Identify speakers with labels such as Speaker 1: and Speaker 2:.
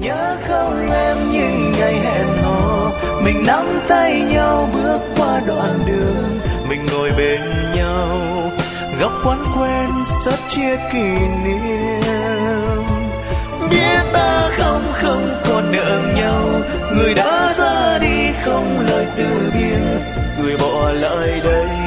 Speaker 1: Nhớ không em những ngày hẹn hò, mình nắm tay nhau bước qua đoạn đường, mình ngồi bên nhau góc quán quen rất chia kỷ niệm. Biết ta không còn nợ nhau, người đã ra đi không lời từ biệt, người bỏ lại đây